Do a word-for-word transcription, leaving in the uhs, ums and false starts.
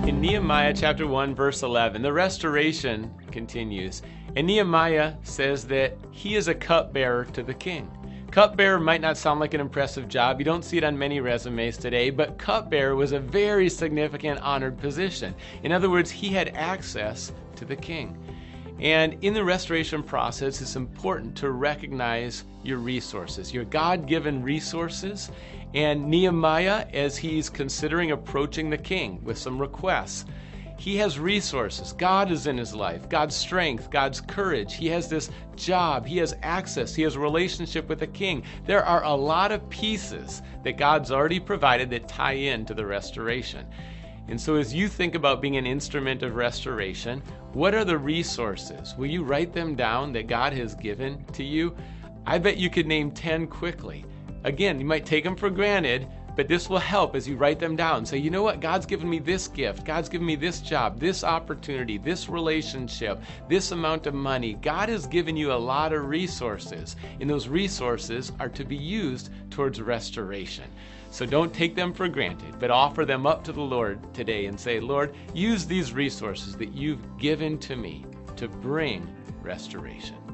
In Nehemiah chapter one, verse eleven, the restoration continues. And Nehemiah says that he is a cupbearer to the king. Cupbearer might not sound like an impressive job. You don't see it on many resumes today, but cupbearer was a very significant honored position. In other words, he had access to the king. And in the restoration process, it's important to recognize your resources, your God-given resources. And Nehemiah, as he's considering approaching the king with some requests, he has resources. God is in his life, God's strength, God's courage. He has this job, he has access, he has a relationship with the king. There are a lot of pieces that God's already provided that tie into the restoration. And so as you think about being an instrument of restoration, what are the resources? Will you write them down that God has given to you? I bet you could name ten quickly. Again, you might take them for granted, but this will help as you write them down. Say, you know what? God's given me this gift. God's given me this job, this opportunity, this relationship, this amount of money. God has given you a lot of resources, and those resources are to be used towards restoration. So don't take them for granted, but offer them up to the Lord today and say, Lord, use these resources that you've given to me to bring restoration.